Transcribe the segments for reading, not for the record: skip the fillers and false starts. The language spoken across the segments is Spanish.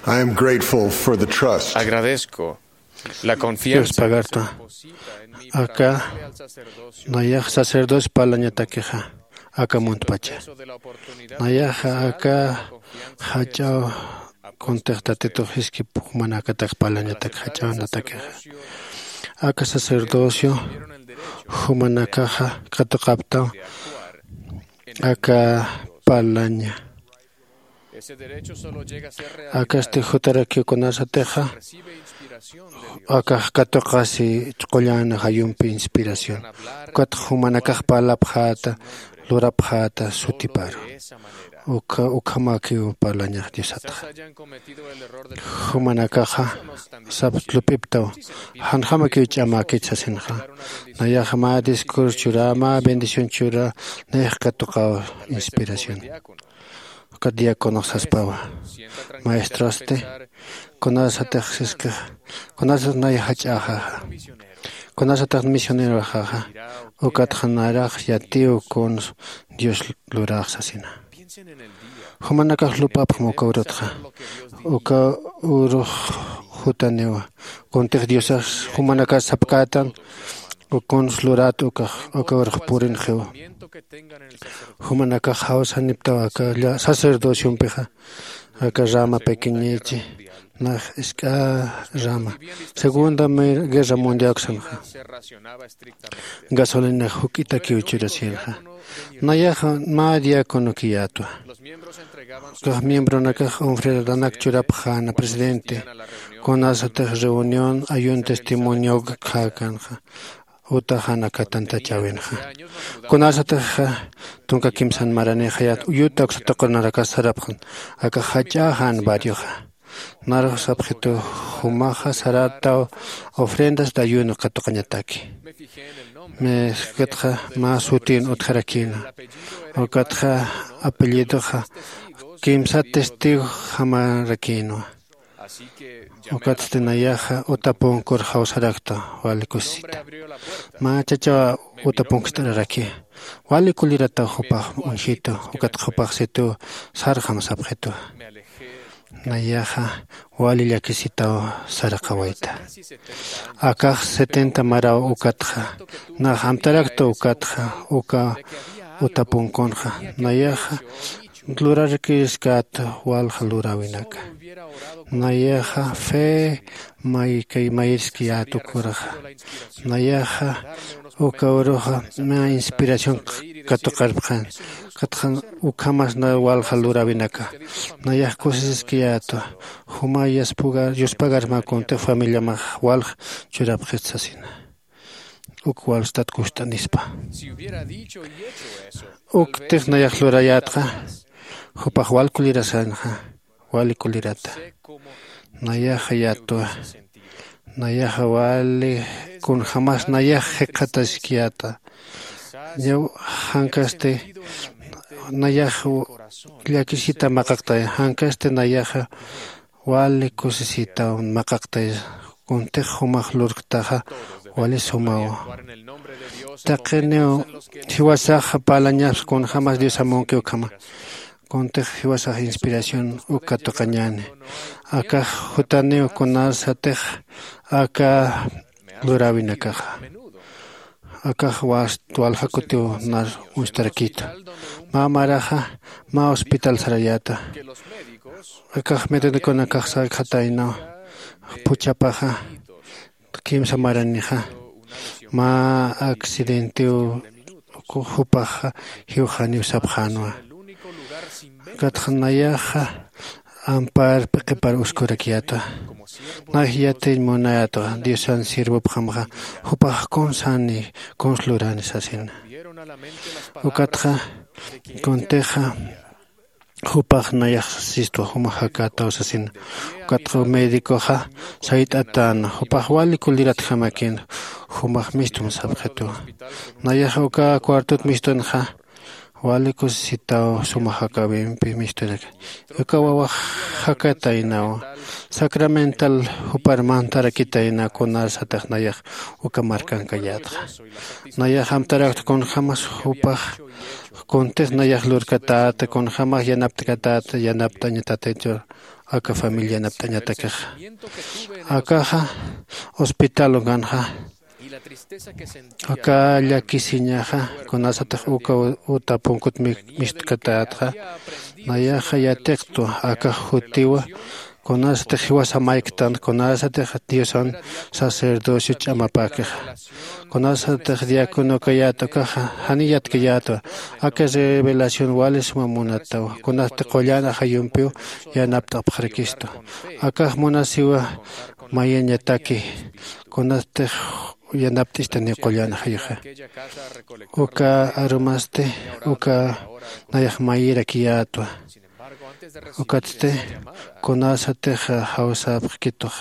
I am grateful for the trust. Agradezco la confianza que se deposita en mí para darle al sacerdocio Nayaj sacerdocio palañatakeja acá montpacha. Nayaja acá hachao contactate hiski pukmanakatak palañatak hachao natakeja. Acá sacerdocio humanakaja katokaptao acá palaña. Acá este jotarakio con asateja. Acá katokasi chkollana hayumpi inspiración. Kat humanakaj palapjata, lurapjata, sutiparo. Ukamaki palaña diosata. Humanakaja sabtlupiptao. Hanhamaki chamaki chasinja. Nayahama discurso chura, ma bendición chura, nayahkatokao inspiración. Cada conoces pava. Maestroste, conoces texisca, conoces nayahachaja, conoces misionero jaja, o catjanaraj yatio con Dios lurajasina. Humanakaj lupap mokaurotja, o ka uro jutaneva, con te diosas, humanakaj sapkatan, o con slurat o ka purin geo. Humanaka hausa nipta acá sacerdocio peja acá rama pequeñeche na esca rama segunda guerra mundial xanja gasolina hukita que uchirasielja nayaja madia konokiato los miembros naka ofrenda nakchurapjana presidente con esta reunión hay un testimonio kajanja Utahana katanta chavenja. Con asataja, tunka kimsan maranejayat, uyutak satakonaraka sarapjan, aka hachahan barioja. Narjas objeto humaja sarata ofrendas de ayuno katokañataki. Me skatja más utin utjarakina. O katja apellidoja, kimsa testigo jamarakino. Okatstenayaja utapon korjausarakta valikosita. Ma chacha utapon kistaraki. Valikulirata hupaj unjito, ukatjupajsetu sarjams objeto. Nayaja valilakisita sarakawaita. Akaj 70 mara ukatja. Na hamtarakto ukatja, uka utapon konja. Nayaja Lurarkiskat walhalurawinaka. Nayaja fe maikay maiskiatu kuraja. Nayaja ukauroja ma inspiración katokarpjan. Katjan ukamas na walhalurawinaka. Nayaj kusiskiatu. Humayas pugar yuspagar ma conte familia ma walh churapjetsasina. Ukwal stat kustanispa. Uktek nayaj lurayatja. Hupaj walkulirasanja, walikulirata. Nayaja yatua. Nayaja wali kun jamás nayaja kataskiata. Yo hankaste nayaja yakisita makakta. Hankaste nayaja wali kusisita makakta. Kun te humaj lurktaja wali sumao. Takeneo hiwasaja palañas kun jamás Dios amonke ukama. Conte hiwasa inspiración ukatokañane. Acá jutaneo con alsatej, acá lurawinakaja. Acá was tualjakutio nar ustarakito. Ma maraja, ma hospital sarayata. Acá meten con acá sajataino. Puchapaja, kimsa maranija. Ma accidenteo kujupaja, hiujani usabjanua. Katjanayaja ampar peqepar uskurakiata. Nahiate monayato, Diosan sirvo pjamja, hupaj konsani, konslurani sasin. Ukatja, konteja, hupaj nayaj sisto, humajaka tausasin. Ukatjo médicoja, sait atan, hupaj wali kulirat jamakin, humaj mistum sabjetu. Nayaj uka cuartut mistonja. Walicos citao sumahaka bimpi misterek. Ukawa hakata inao. Sacramental huparmantara kita ina konar satah nayah ukamarkan kayadra. Nayah hamtarak kon hamas hupah kontes nayah lurkatat kon hamas yanaptakatat yanaptanyatatejo acá familia naptañataqa acá hospital ganja acá llakisiñaja kunasataq uka uta punkut mishtkataqa nayaja yatekto acá jutiwa kunasataq hiwasamaykitan kunasataq Diosan sacerdocio chamapakej kunasataq diácono kayato kaja haniyat kayato acá revelación wales mamunatawa kunasataq qollana hayumpio yanaptaq Cristo acá munasiwa mayañataki kunasataq yanaptista ni qollana hayuja uka arumaste uka nayaq mayira kiyato ukatte kunasataq hawsapqkituq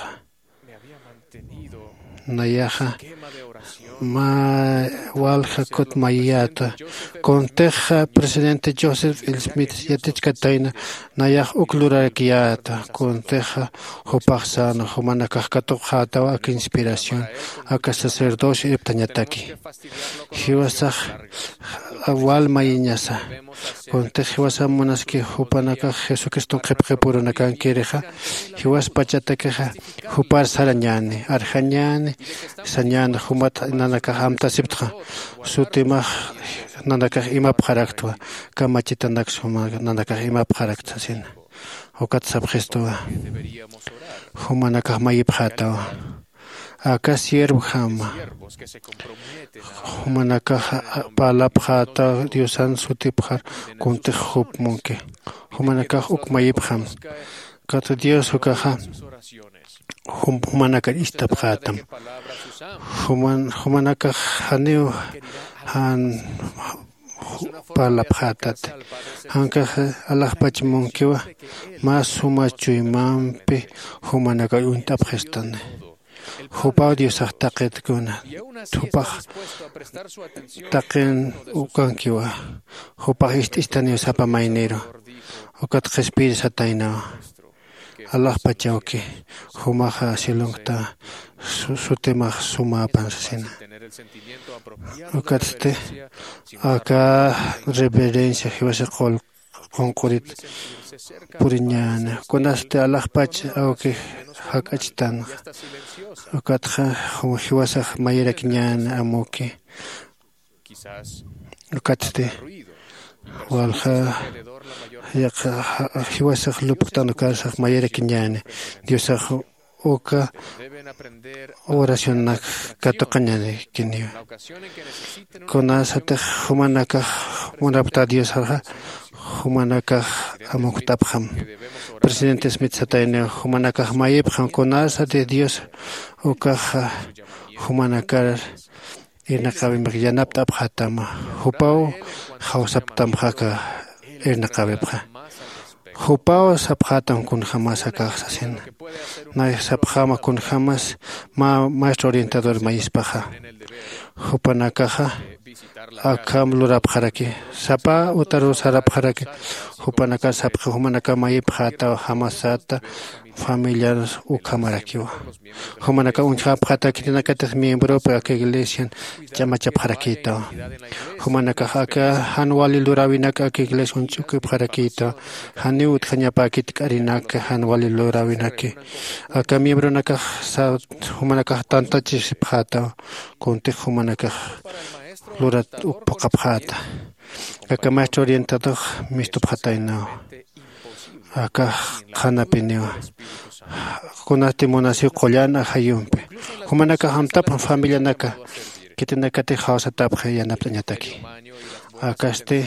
nayaja ma walja kut mayata conteja presidente Joseph L. Smith yatichkataina nayaj uklura kiyata conteja hopaxano homanakajkato jatawa ak inspiración aka sacerdocio eptañataki hiwasaj awal mayiñasa conteja hiwasa monaski hopanaka Jesucristo qepqepurunakan kireja hiwas pachatakeja hupar sarañani arjañani sañana humata nanaka hamta siptqa sutima nanaka ima pharaktua kamachitanak suma nanaka ima pharakta sin okat sabgesto humanaka mayipkhata aka siervo hama humanaka palapkhata diosan sutipkhar kunte hup munke humanaka ukmayipkham kat dios ukaha humanaka istapkhatam humanaka haneu han palapkhatat hanka alaqpach munkiwa mas humachuymanpi humanaka untapkhestan hupa dios taqet kuna tupaj taqen ukankiwa hupa istaniyo sapa mainero ukat khespir sataina Allah pachauki humaja silongta sutemaj sumapan sina ukatte aka reverencia hiwasa qol qonqurit puriñana kunaste Allah pach auki hakachitan ukatja hiwasa mayera kiñana amuki ukatte walja yaqa hiwasaq lupqtanu karsaq mayera kiñani diosaq uka oración nak katoqañani kini kunasataq humanaka munapta diosqa humanaka amuqtapqam presidente Smith satayne humanaka mayipqam kunasate dios uka humanaka irnaqabimaq yanaptapqatama hupaw hawsaptamqaka irnaqabipqa hupao sapjatan kun jamás acá sasin na sapjama kun jamás maestro orientador maíspaja hupanakaja akam lurapjaraki sapa utaru sarapjaraki hupanaka sapja humanaka maípjata jamasata familiar ukamarakiwa humanaka unchapjata kitinakatas miembro para que iglesia chamachapjarakita humanaka aka hanwali lurawinaka que iglesia unchukipjarakita haniut khañapakit karinaka hanwali lurawinaki aka miembro naka humanaka tanta chisipjata kunti humanaka lurat upaqapjata aka maestro orientador mistupjataina aka hanapiniwa kunati munasi qollana hayumpe humanaka hamtap familia naka kitinakati hawsatap yanaptañataki akaste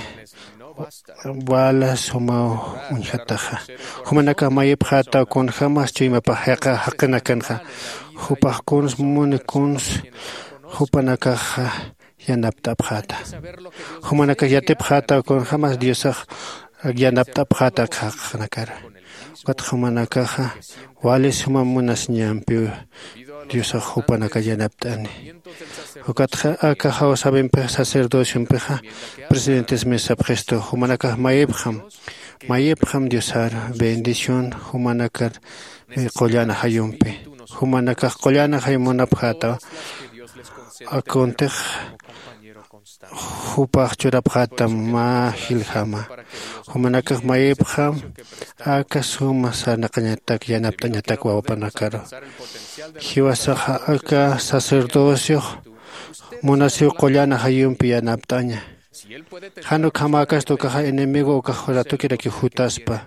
wala suma unchataja humanaka mayipjata kun jamas chuymapa haqa haqinakanja hupaq kuns munikuns hupanaka yanaptapjata humanaka yatipjata kun jamas diosaq yanaptapjata haqnakara humanaka wali suma munas ñampi Dios hupanaka yanaptani ukatja aka hawsabimpe sacerdocio peja presidentes mesa presto humanaka mayepjam Diosar bendición humanaka qollana hayumpe humanaka qollana haymunapjata akontej Hupaq churapqatam mahiljama. Humanakaq mayipqam aka suma sanaqañatak yanaptañatak wawapanakaro. Hiwasaqa aka sacerdocio munasiw qollana hayumpi yanaptaña. Hanuk hamakas tukaja enemigo ukajoratukiraki hutaspa.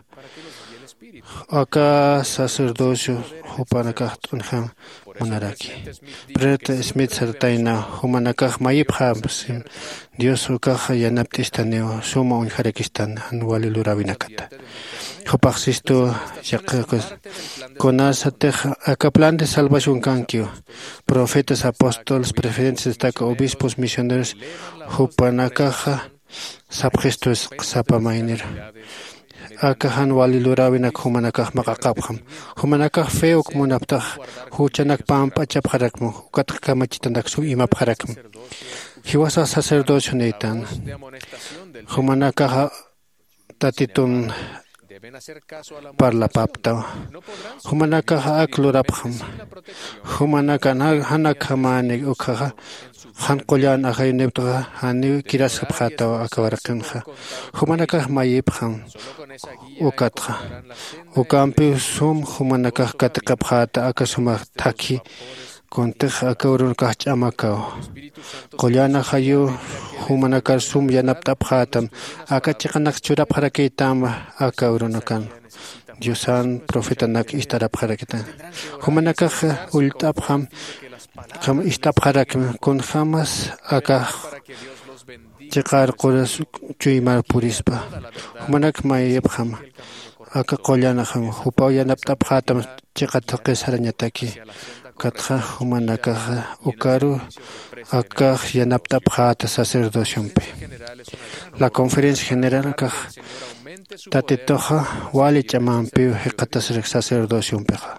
Aka sacerdocio hupanakaq t'unjan munaraki. Breta Smith sartayna humanakaq mayipqam Dios ukaja yanaptistaneo suma unjarekistan anuali lurawinakata. Hupaqsisto yaqaqas konasatej aka plan de salvación kankio. Profetas, apóstoles, preferentes destaca obispos, misioneros hupanakaja sapgestos sapamainir. Aka hanwali lurawinak humanakaq maqaqapqam. Humanakaq feok munaptaj huchanak pampa chapqarakmu ukatak kamachitandak su imapqarakmu. Hiwasa sacerdocio neitan. Humanakaq tatitun parlapapta. Humanakaq aklurapqam. Humanakaq hanakhamani ukaja hanqullan ahayniptaqa hani kirasapqata akawarqinqa. Humanakaq mayipqam ukatqa. Ukampi sum humanakaq katiqapqata akasumaq thaki konteq akawrunakaq ch'amakaw. Qullana hayu humanakaq sum yanaptapqatam akachiqanak churapqarakaytama akawrunakan. Diosan profetanak istarapqarakitan. Humanakaq ultapqam Kam istapqarakmi kun hamas aka chiqar quras chuymar purispa. Humanak mayipqam aka qollanaqa hupaw yanaptapqatam chiqata qisarañataki. Katqa humanakaq ukaru aka yanaptapqata sacerdocionpi. La conferencia general kaq tatitoqa wali chamanpi hiqatasriq sacerdocionpiqa.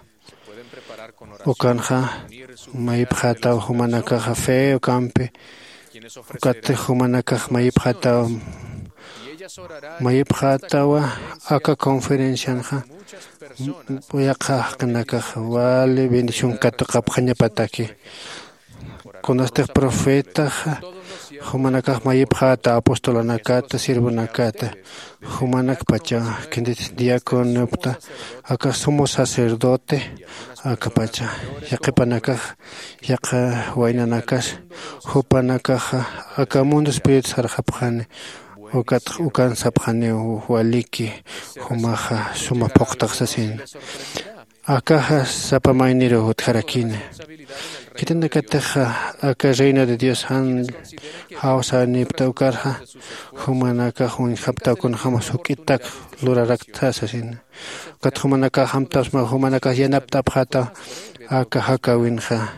Ukanja mayipqata humanakaq feo kampi ukati humanakaq mayipqatawa aka conferencianja uyaqaqnakaq wali bendición katuqapqañapataki kunastaq profetaqa humanakaq mayipqata apostolanakata sirvunakata humanak pacha kinditis diaconopta aka somos sacerdote aka pacha yaqipanakaq yaqa waynanakash hupanakaq aka mundo espíritu sarqapqani ukan sapqani waliki humaqa suma poqtaqsasin aka sapamayniro utqarakini kitanakataqa aka reino de Dios han hausa nipta ukarqa humanakaq unhaptakuna hamas hukitak luraraktasasin kat humanakaq hamtasma humanakaq yanaptapqata aka hakawinqa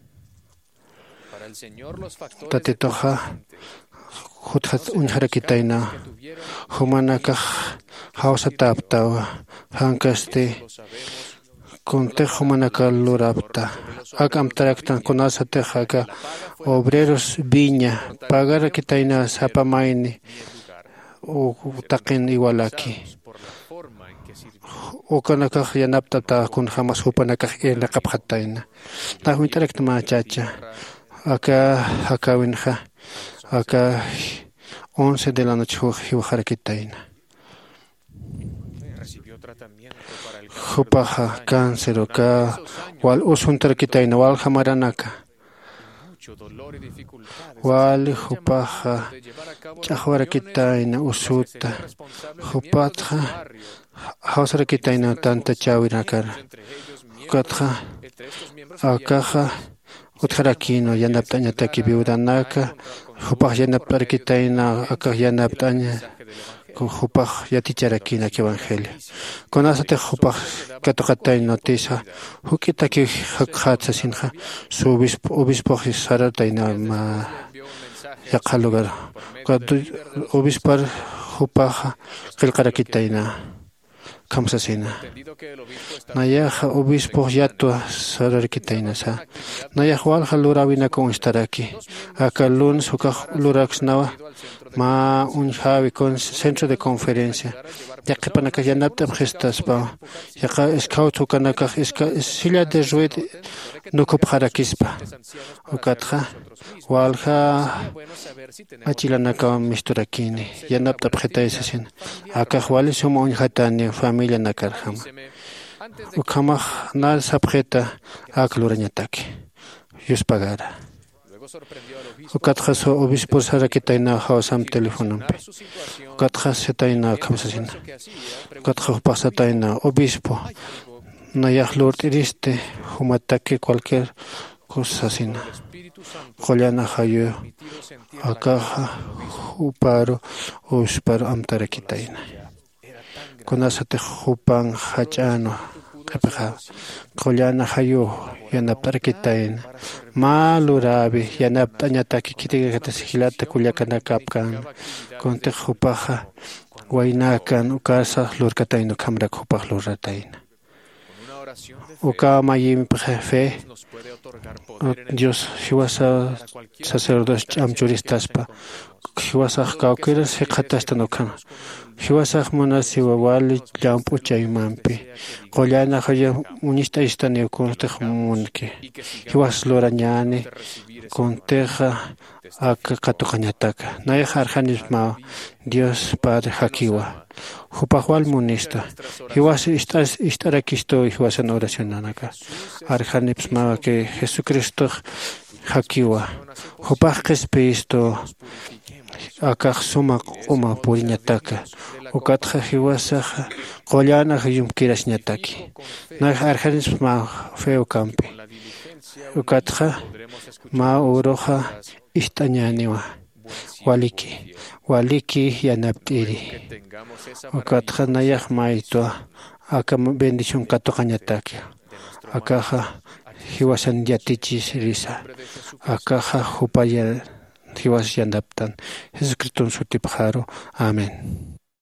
tatitoqa huthat unharakitayna humanakaq hausataptawa hankaste Conte humanakaq lurapta akamtaraktan kunasateq aka obreros viña pagarakitayna sapamayni taqin iwalaki ukanakaq yanaptata kun hamas hupanakaq ilaqapqatayna tahuntarakta machacha aka hakawinqa aka 11 de la noche hiwaharakitayna Hupaja cáncer oka wal usuntarkitayna wal hamaranaka wal hupaja chahwarakitayna usuta hupatja hausrakitayna tanta chawinakar hukatja akaja utjarakino yanaptañataki viudanaka hupaj yanaptarkitayna akaj yanaptaña hupaj yaticharakina ki evangelio konasate hupaj katuqatay noticia hukitaki hakhatsa sinja su obispo saratayna ma yaqa lugar katu obispar hupaj qillqarakitayna kamsasina. Nayaja obispo yatua sararkitainasa. Nayaja walja lurawina con estar aquí. Acá lunes luraxnawa ma un javi con centro de conferencia. Ya que para que ya no te gestas pa. Ya que escauto kanaka silla de rued no copjarakispa. Ukatja walja achilanaka misturakini. Ya no te getaisen. Acá wali sumo un jatani familia nakarjam. Ukamaj nal sabjeta aklurañataki. Yus pagara. Ukatjas obispo sarakitaina hausam telefonampi. Ukatjas setaina kamsasina. Ukatjas pasataina obispo. Nayah lord iriste humataki cualquier cosa sina. Joliana hayo akaja uparo usparo amtarakitaina. Konasate hupan hachano. Joliana hayo yanaptarakitaina. Malurabi yanaptañataki kitigata sigilata kulyakana kapkan. Konte hupaja wainakan ukasa lurkataino kamrak hupaj lurataina. Ukamayim fe Dios hiwasa sacerdotes amchuristaspa hiwasa kaukiras hiqatastan hiwasa monasi wawali llampu chaymampi qollana haya unista istani ukunte munki hiwas lorañani conteja akaqatuqañataka nay harjanisma Dios Padre hakiwa Jupajwal munista. Hiwas istarakisto hiwas en oración anaka. Arjanips ma que Jesucristo hakiwa. Jupaj kespisto akaj suma uma puriñataka. Ukatja hiwasaj qollana hiyum kirasñataki. Nay arjanips ma feo campi. Ukatja ma uroja istañaniwa. Waliki yanaptiri. Ukatja nayaj maitwa aka bendición katoqañataki. Akaja hiwasan yatichis risa. Akaja hupaya hiwas yanaptan. Jesucristo sutipjaro. Amén.